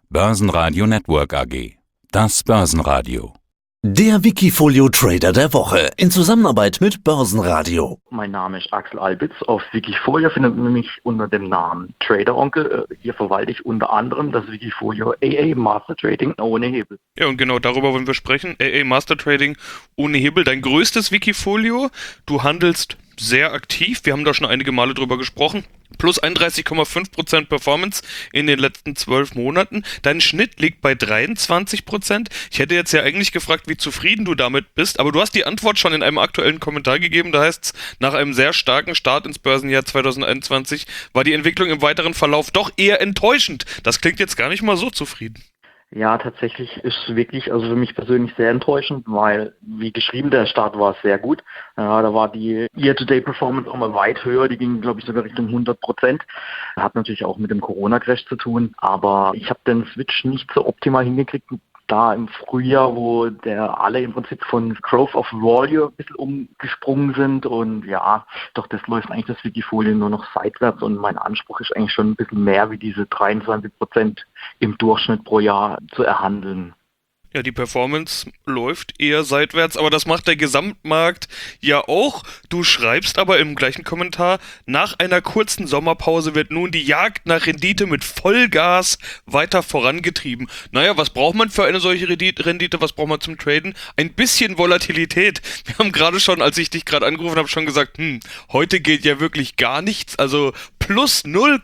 Börsenradio Network AG. Das Börsenradio. Der Wikifolio Trader der Woche in Zusammenarbeit mit Börsenradio. Mein Name ist Axel Albitz. Auf Wikifolio findet man mich unter dem Namen Trader Onkel. Hier verwalte ich unter anderem das Wikifolio AA Master Trading ohne Hebel. Ja, und genau darüber wollen wir sprechen. AA Master Trading ohne Hebel. Dein größtes Wikifolio. Du handelst sehr aktiv. Wir haben da schon einige Male drüber gesprochen. Plus 31,5% Performance in den letzten 12 Monaten. Dein Schnitt liegt bei 23%. Ich hätte jetzt ja eigentlich gefragt, wie zufrieden du damit bist, aber du hast die Antwort schon in einem aktuellen Kommentar gegeben. Da heißt es, nach einem sehr starken Start ins Börsenjahr 2021 war die Entwicklung im weiteren Verlauf doch eher enttäuschend. Das klingt jetzt gar nicht mal so zufrieden. Ja, tatsächlich ist es wirklich, also für mich persönlich sehr enttäuschend, weil, wie geschrieben, der Start war sehr gut. Ja, da war die Year-to-Date-Performance auch mal weit höher, die ging, glaube ich, sogar Richtung 100%. Hat natürlich auch mit dem Corona-Crash zu tun, aber ich habe den Switch nicht so optimal hingekriegt, da im Frühjahr, wo alle im Prinzip von Growth of Value ein bisschen umgesprungen sind und ja, doch das läuft eigentlich das Wikifolio nur noch seitwärts und mein Anspruch ist eigentlich schon ein bisschen mehr wie diese 23% im Durchschnitt pro Jahr zu erhandeln. Ja, die Performance läuft eher seitwärts, aber das macht der Gesamtmarkt ja auch. Du schreibst aber im gleichen Kommentar, nach einer kurzen Sommerpause wird nun die Jagd nach Rendite mit Vollgas weiter vorangetrieben. Naja, was braucht man für eine solche Rendite? Was braucht man zum Traden? Ein bisschen Volatilität. Wir haben gerade schon, als ich dich gerade angerufen habe, schon gesagt, heute geht ja wirklich gar nichts. Also plus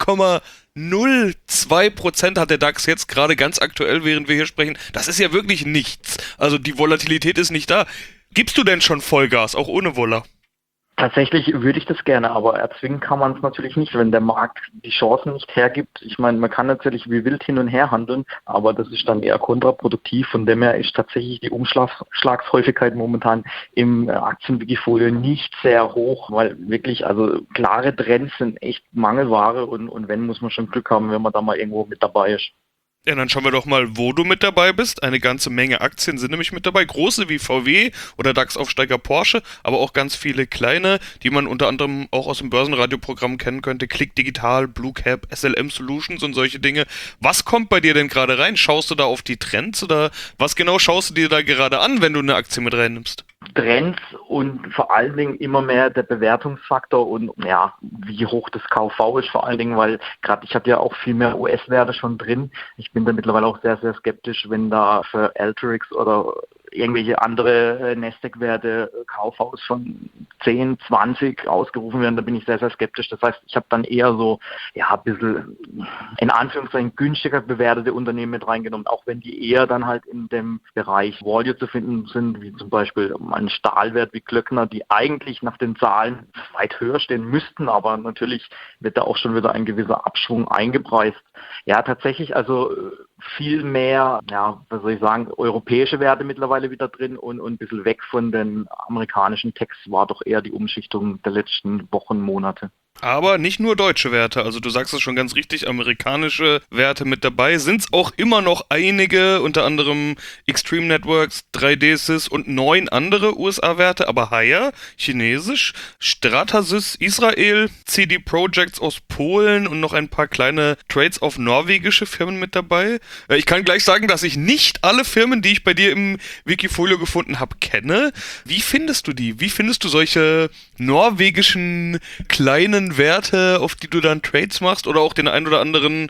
0,02% hat der DAX jetzt gerade ganz aktuell, während wir hier sprechen. Das ist ja wirklich nichts. Also die Volatilität ist nicht da. Gibst du denn schon Vollgas, auch ohne Vola? Tatsächlich würde ich das gerne, aber erzwingen kann man es natürlich nicht, wenn der Markt die Chancen nicht hergibt. Ich meine, man kann natürlich wie wild hin und her handeln, aber das ist dann eher kontraproduktiv. Von dem her ist tatsächlich die Umschlagshäufigkeit momentan im Aktienwikifolio nicht sehr hoch, weil wirklich, also klare Trends sind echt Mangelware und wenn, muss man schon Glück haben, wenn man da mal irgendwo mit dabei ist. Ja, dann schauen wir doch mal, wo du mit dabei bist. Eine ganze Menge Aktien sind nämlich mit dabei. Große wie VW oder DAX-Aufsteiger Porsche, aber auch ganz viele kleine, die man unter anderem auch aus dem Börsenradioprogramm kennen könnte. Click Digital, Blue Cap, SLM Solutions und solche Dinge. Was kommt bei dir denn gerade rein? Schaust du da auf die Trends oder was genau schaust du dir da gerade an, wenn du eine Aktie mit reinnimmst? Trends und vor allen Dingen immer mehr der Bewertungsfaktor und ja, wie hoch das KV ist vor allen Dingen, weil gerade ich habe ja auch viel mehr US-Werte schon drin. Ich bin da mittlerweile auch sehr, sehr skeptisch, wenn da für Alteryx oder irgendwelche andere Nasdaq-Werte KVs von 10, 20 ausgerufen werden, da bin ich sehr, sehr skeptisch. Das heißt, ich habe dann eher so, ja, ein bisschen in Anführungszeichen günstiger bewertete Unternehmen mit reingenommen, auch wenn die eher dann halt in dem Bereich Value zu finden sind, wie zum Beispiel ein Stahlwert wie Klöckner, die eigentlich nach den Zahlen weit höher stehen müssten, aber natürlich wird da auch schon wieder ein gewisser Abschwung eingepreist. Ja, tatsächlich, also viel mehr, ja, was soll ich sagen, europäische Werte mittlerweile wieder drin und ein bisschen weg von den amerikanischen Techs war doch eher die Umschichtung der letzten Wochen, Monate. Aber nicht nur deutsche Werte, also du sagst es schon ganz richtig, amerikanische Werte mit dabei, sind es auch immer noch einige, unter anderem Extreme Networks, 3D-Sys und 9 andere USA-Werte, aber Haier, chinesisch, Stratasys, Israel, CD Projects aus Polen und noch ein paar kleine Trades auf norwegische Firmen mit dabei. Ich kann gleich sagen, dass ich nicht alle Firmen, die ich bei dir im Wikifolio gefunden habe, kenne. Wie findest du die? Wie findest du solche norwegischen kleinen Werte, auf die du dann Trades machst oder auch den ein oder anderen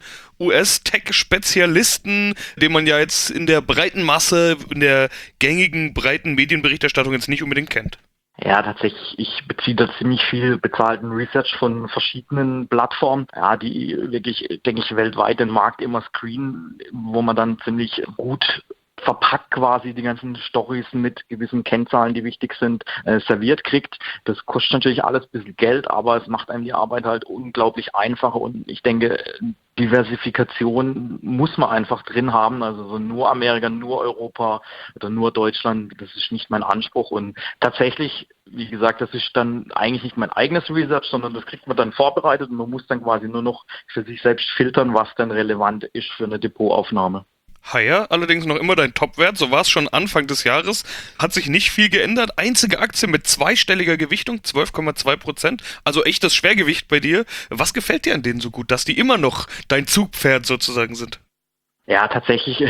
US-Tech-Spezialisten, den man ja jetzt in der breiten Masse, in der gängigen breiten Medienberichterstattung jetzt nicht unbedingt kennt? Ja, tatsächlich, ich beziehe da ziemlich viel bezahlten Research von verschiedenen Plattformen, ja, die wirklich, denke ich, weltweit den Markt immer screenen, wo man dann ziemlich gut verpackt quasi die ganzen Storys mit gewissen Kennzahlen, die wichtig sind, serviert kriegt. Das kostet natürlich alles ein bisschen Geld, aber es macht einem die Arbeit halt unglaublich einfach und ich denke, Diversifikation muss man einfach drin haben, also so nur Amerika, nur Europa oder nur Deutschland, das ist nicht mein Anspruch und tatsächlich, wie gesagt, das ist dann eigentlich nicht mein eigenes Research, sondern das kriegt man dann vorbereitet und man muss dann quasi nur noch für sich selbst filtern, was dann relevant ist für eine Depotaufnahme. Haier, allerdings noch immer dein Topwert, so war es schon Anfang des Jahres, hat sich nicht viel geändert, einzige Aktie mit zweistelliger Gewichtung, 12,2%, also echtes Schwergewicht bei dir. Was gefällt dir an denen so gut, dass die immer noch dein Zugpferd sozusagen sind? Ja, tatsächlich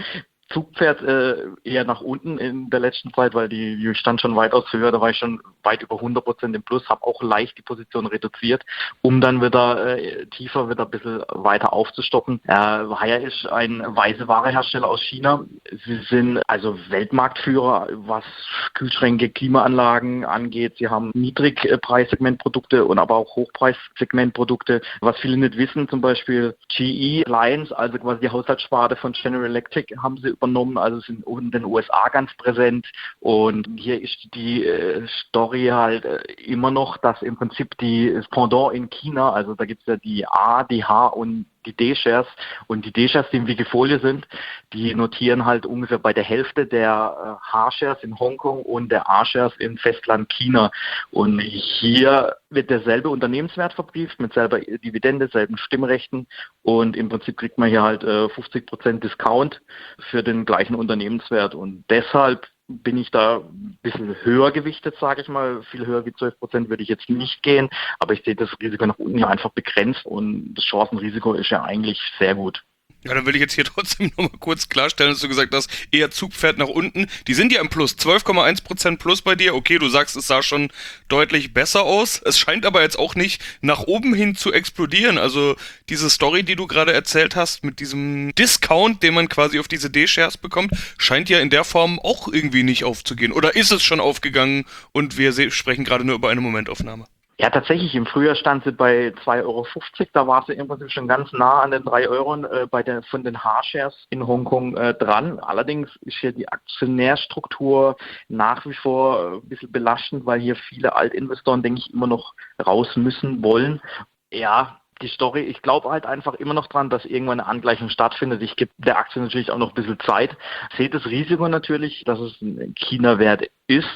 Zugpferd eher nach unten in der letzten Zeit, weil die stand schon weitaus höher, da war ich schon weit über 100% im Plus, habe auch leicht die Position reduziert, um dann wieder tiefer wieder ein bisschen weiter aufzustocken. Haier ist ein weiße Ware-Hersteller aus China. Sie sind also Weltmarktführer, was Kühlschränke, Klimaanlagen angeht. Sie haben Niedrigpreissegmentprodukte und aber auch Hochpreissegmentprodukte. Was viele nicht wissen, zum Beispiel GE Appliance, also quasi die Haushaltssparte von General Electric, haben sie übernommen, also sind in den USA ganz präsent, und hier ist die Story halt immer noch, dass im Prinzip das Pendant in China, also da gibt es ja die A, die H und die D-Shares, und die D-Shares, die im Wikifolio sind, die notieren halt ungefähr bei der Hälfte der H-Shares in Hongkong und der A-Shares im Festland China, und hier wird derselbe Unternehmenswert verbrieft mit selber Dividende, selben Stimmrechten, und im Prinzip kriegt man hier halt 50% Discount für den gleichen Unternehmenswert, und deshalb bin ich da ein bisschen höher gewichtet, sage ich mal. Viel höher wie 12% würde ich jetzt nicht gehen, aber ich sehe das Risiko nach unten ja einfach begrenzt, und das Chancenrisiko ist ja eigentlich sehr gut. Ja, dann will ich jetzt hier trotzdem nochmal kurz klarstellen, dass du gesagt hast, eher Zugpferd nach unten. Die sind ja im Plus, 12,1% Plus bei dir. Okay, du sagst, es sah schon deutlich besser aus. Es scheint aber jetzt auch nicht nach oben hin zu explodieren. Also diese Story, die du gerade erzählt hast, mit diesem Discount, den man quasi auf diese D-Shares bekommt, scheint ja in der Form auch irgendwie nicht aufzugehen. Oder ist es schon aufgegangen und wir sprechen gerade nur über eine Momentaufnahme? Ja, tatsächlich, im Frühjahr stand sie bei 2,50 €, da war sie im Prinzip schon ganz nah an den 3 Euro von den H-Shares in Hongkong dran. Allerdings ist hier die Aktionärstruktur nach wie vor ein bisschen belastend, weil hier viele Altinvestoren, denke ich, immer noch raus müssen wollen. Ja, die Story, ich glaube halt einfach immer noch dran, dass irgendwann eine Angleichung stattfindet. Ich gebe der Aktie natürlich auch noch ein bisschen Zeit. Sehe das Risiko natürlich, dass es ein China-Wert ist.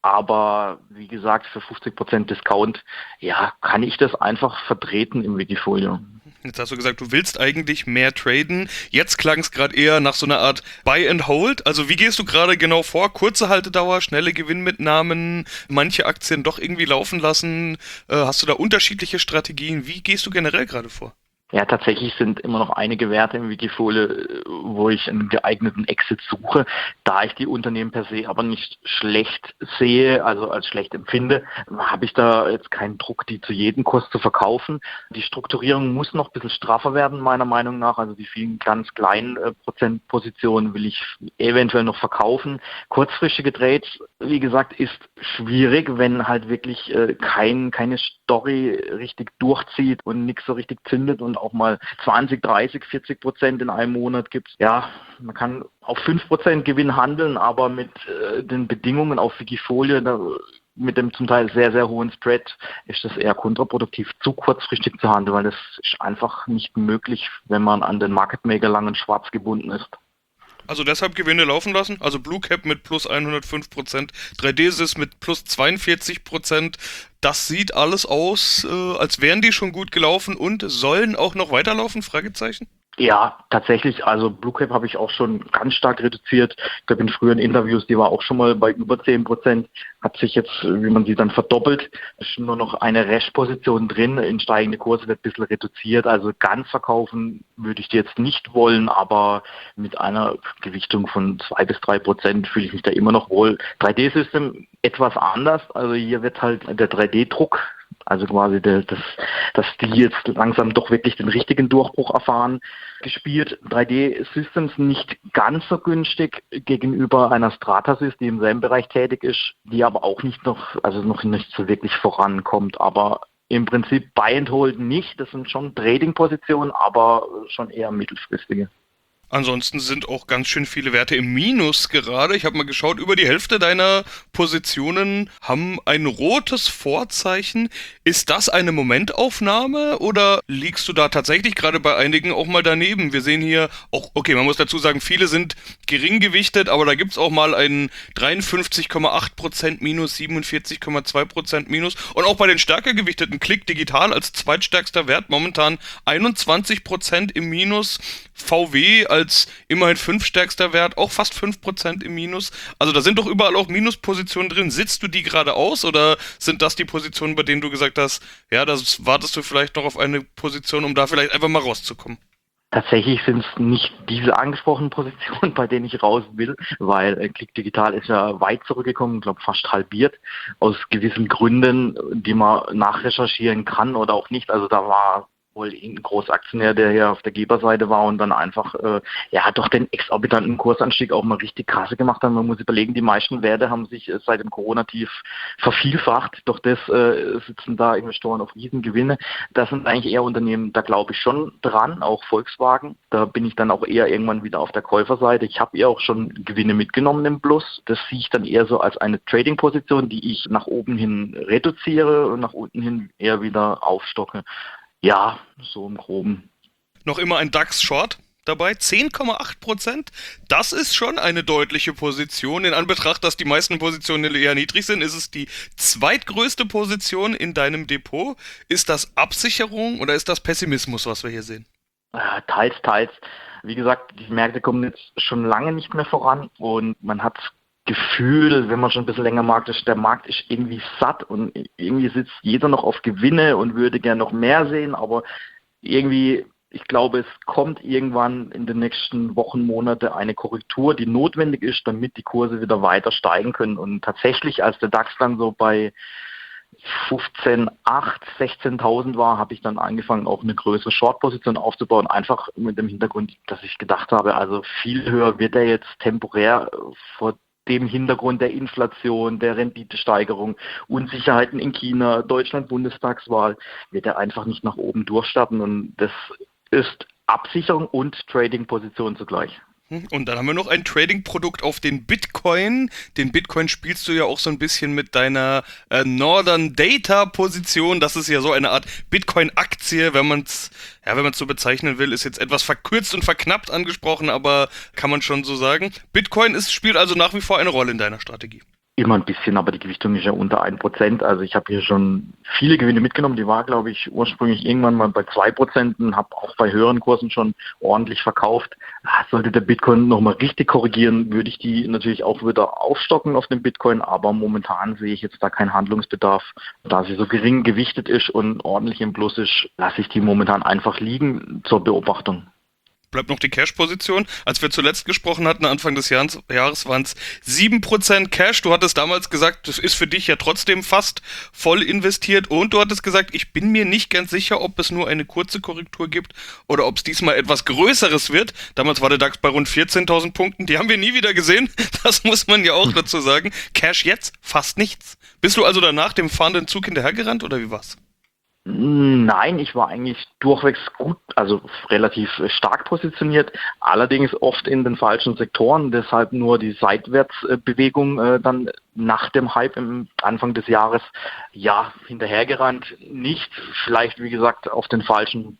Aber wie gesagt, für 50% Discount, ja, kann ich das einfach vertreten im Wikifolio. Jetzt hast du gesagt, du willst eigentlich mehr traden. Jetzt klang es gerade eher nach so einer Art Buy and Hold. Also wie gehst du gerade genau vor? Kurze Haltedauer, schnelle Gewinnmitnahmen, manche Aktien doch irgendwie laufen lassen. Hast du da unterschiedliche Strategien? Wie gehst du generell gerade vor? Ja, tatsächlich sind immer noch einige Werte im Wikifolio, wo ich einen geeigneten Exit suche. Da ich die Unternehmen per se aber nicht schlecht sehe, also als schlecht empfinde, habe ich da jetzt keinen Druck, die zu jedem Kurs zu verkaufen. Die Strukturierung muss noch ein bisschen straffer werden, meiner Meinung nach. Also die vielen ganz kleinen Prozentpositionen will ich eventuell noch verkaufen. Kurzfristige Trades, wie gesagt, ist schwierig, wenn halt wirklich keine Story richtig durchzieht und nichts so richtig zündet und auch mal 20, 30, 40% in einem Monat gibt. Ja, man kann auf 5% Gewinn handeln, aber mit den Bedingungen auf Wikifolio, mit dem zum Teil sehr, sehr hohen Spread, ist das eher kontraproduktiv, zu kurzfristig zu handeln, weil das ist einfach nicht möglich, wenn man an den Market Maker lang und schwarz gebunden ist. Also deshalb Gewinne laufen lassen, also Blue Cap mit plus 105%, 3D-Sys mit plus 42%, das sieht alles aus, als wären die schon gut gelaufen und sollen auch noch weiterlaufen, Fragezeichen? Ja, tatsächlich, also Blue Cap habe ich auch schon ganz stark reduziert. Ich glaube, in früheren Interviews, die war auch schon mal bei über 10%, hat sich jetzt, wie man sieht, dann verdoppelt. Es ist nur noch eine Restposition drin, in steigende Kurse wird ein bisschen reduziert. Also ganz verkaufen würde ich die jetzt nicht wollen, aber mit einer Gewichtung von 2-3% fühle ich mich da immer noch wohl. 3D-System etwas anders, also hier wird halt der 3D-Druck, also quasi, dass die jetzt langsam doch wirklich den richtigen Durchbruch erfahren, gespielt. 3D-Systems nicht ganz so günstig gegenüber einer Stratasys, die im selben Bereich tätig ist, die aber auch noch nicht so wirklich vorankommt. Aber im Prinzip Buy and Hold nicht, das sind schon Trading-Positionen, aber schon eher mittelfristige. Ansonsten sind auch ganz schön viele Werte im Minus gerade. Ich habe mal geschaut, über die Hälfte deiner Positionen haben ein rotes Vorzeichen. Ist das eine Momentaufnahme oder liegst du da tatsächlich gerade bei einigen auch mal daneben? Wir sehen hier auch, okay, man muss dazu sagen, viele sind gering gewichtet, aber da gibt's auch mal einen 53,8% Minus, 47,2% Minus. Und auch bei den stärker gewichteten Click Digital als zweitstärkster Wert momentan 21% im Minus. VW als immerhin 5 stärkster Wert, auch fast 5% im Minus. Also da sind doch überall auch Minuspositionen drin. Sitzt du die gerade aus oder sind das die Positionen, bei denen du gesagt hast, ja, das wartest du vielleicht noch auf eine Position, um da vielleicht einfach mal rauszukommen? Tatsächlich sind es nicht diese angesprochenen Positionen, bei denen ich raus will, weil Click Digital ist ja weit zurückgekommen, ich glaube fast halbiert, aus gewissen Gründen, die man nachrecherchieren kann oder auch nicht. Also da war wohl ein Großaktionär, der hier auf der Geberseite war und dann einfach durch den exorbitanten Kursanstieg auch mal richtig Kasse gemacht hat. Man muss überlegen, die meisten Werte haben sich seit dem Corona-Tief vervielfacht. Doch das sitzen da Investoren auf Riesengewinne. Das sind eigentlich eher Unternehmen, da glaube ich schon dran, auch Volkswagen. Da bin ich dann auch eher irgendwann wieder auf der Käuferseite. Ich habe eher auch schon Gewinne mitgenommen im Plus. Das sehe ich dann eher so als eine Trading-Position, die ich nach oben hin reduziere und nach unten hin eher wieder aufstocke. Ja, so im Groben. Noch immer ein DAX-Short dabei, 10,8%. Das ist schon eine deutliche Position. In Anbetracht, dass die meisten Positionen eher niedrig sind, ist es die zweitgrößte Position in deinem Depot. Ist das Absicherung oder ist das Pessimismus, was wir hier sehen? Teils, teils. Wie gesagt, die Märkte kommen jetzt schon lange nicht mehr voran und man hat Gefühl, wenn man schon ein bisschen länger mag, der Markt ist irgendwie satt und irgendwie sitzt jeder noch auf Gewinne und würde gerne noch mehr sehen, aber irgendwie, ich glaube, es kommt irgendwann in den nächsten Wochen, Monate eine Korrektur, die notwendig ist, damit die Kurse wieder weiter steigen können. Und tatsächlich, als der DAX dann so bei 15.800, 16.000 war, habe ich dann angefangen, auch eine größere Short-Position aufzubauen, einfach mit dem Hintergrund, dass ich gedacht habe, also viel höher wird er jetzt temporär vor dem Hintergrund der Inflation, der Renditesteigerung, Unsicherheiten in China, Deutschland, Bundestagswahl, wird er einfach nicht nach oben durchstarten. Und das ist Absicherung und Trading-Position zugleich. Und dann haben wir noch ein Trading-Produkt auf den Bitcoin. Den Bitcoin spielst du ja auch so ein bisschen mit deiner Northern Data-Position. Das ist ja so eine Art Bitcoin-Aktie, wenn man es so bezeichnen will, ist jetzt etwas verkürzt und verknappt angesprochen, aber kann man schon so sagen. Bitcoin spielt also nach wie vor eine Rolle in deiner Strategie. Immer ein bisschen, aber die Gewichtung ist ja unter 1%. Also ich habe hier schon viele Gewinne mitgenommen. Die war, glaube ich, ursprünglich irgendwann mal bei 2% und habe auch bei höheren Kursen schon ordentlich verkauft. Sollte der Bitcoin nochmal richtig korrigieren, würde ich die natürlich auch wieder aufstocken auf den Bitcoin. Aber momentan sehe ich jetzt da keinen Handlungsbedarf. Da sie so gering gewichtet ist und ordentlich im Plus ist, lasse ich die momentan einfach liegen zur Beobachtung. Bleibt noch die Cash-Position. Als wir zuletzt gesprochen hatten, Anfang des Jahres waren es 7% Cash. Du hattest damals gesagt, das ist für dich ja trotzdem fast voll investiert. Und du hattest gesagt, ich bin mir nicht ganz sicher, ob es nur eine kurze Korrektur gibt oder ob es diesmal etwas Größeres wird. Damals war der DAX bei rund 14.000 Punkten. Die haben wir nie wieder gesehen. Das muss man ja auch dazu sagen. Cash jetzt fast nichts. Bist du also danach dem fahrenden Zug hinterhergerannt oder wie war's? Nein, ich war eigentlich durchwegs gut, also relativ stark positioniert, allerdings oft in den falschen Sektoren, deshalb nur die Seitwärtsbewegung dann nach dem Hype im Anfang des Jahres, hinterhergerannt, nicht, vielleicht wie gesagt auf dem falschen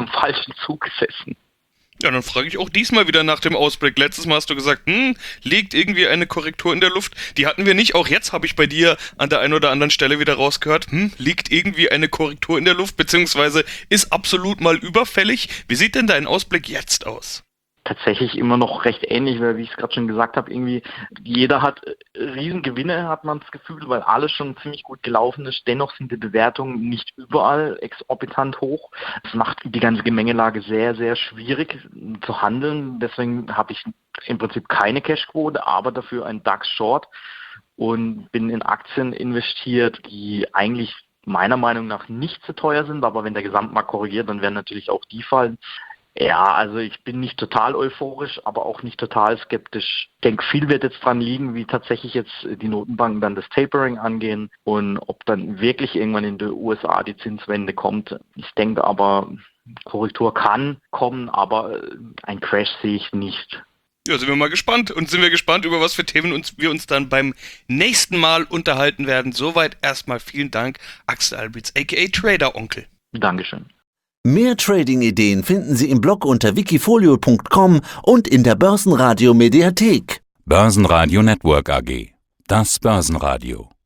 Zug gesessen. Ja, dann frage ich auch diesmal wieder nach dem Ausblick. Letztes Mal hast du gesagt, liegt irgendwie eine Korrektur in der Luft. Die hatten wir nicht. Auch jetzt habe ich bei dir an der einen oder anderen Stelle wieder rausgehört, liegt irgendwie eine Korrektur in der Luft, beziehungsweise ist absolut mal überfällig. Wie sieht denn dein Ausblick jetzt aus? Tatsächlich immer noch recht ähnlich, weil wie ich es gerade schon gesagt habe, irgendwie jeder hat Riesengewinne, hat man das Gefühl, weil alles schon ziemlich gut gelaufen ist. Dennoch sind die Bewertungen nicht überall exorbitant hoch. Das macht die ganze Gemengelage sehr, sehr schwierig zu handeln. Deswegen habe ich im Prinzip keine Cashquote, aber dafür ein DAX-Short und bin in Aktien investiert, die eigentlich meiner Meinung nach nicht zu teuer sind, aber wenn der Gesamtmarkt korrigiert, dann werden natürlich auch die fallen. Ja, also ich bin nicht total euphorisch, aber auch nicht total skeptisch. Ich denke, viel wird jetzt dran liegen, wie tatsächlich jetzt die Notenbanken dann das Tapering angehen und ob dann wirklich irgendwann in den USA die Zinswende kommt. Ich denke aber, Korrektur kann kommen, aber ein Crash sehe ich nicht. Ja, sind wir mal gespannt und sind wir gespannt, über was für Themen wir uns dann beim nächsten Mal unterhalten werden. Soweit erstmal vielen Dank, Axel Albitz, aka Trader Onkel. Dankeschön. Mehr Trading-Ideen finden Sie im Blog unter wikifolio.com und in der Börsenradio Mediathek. Börsenradio Network AG. Das Börsenradio.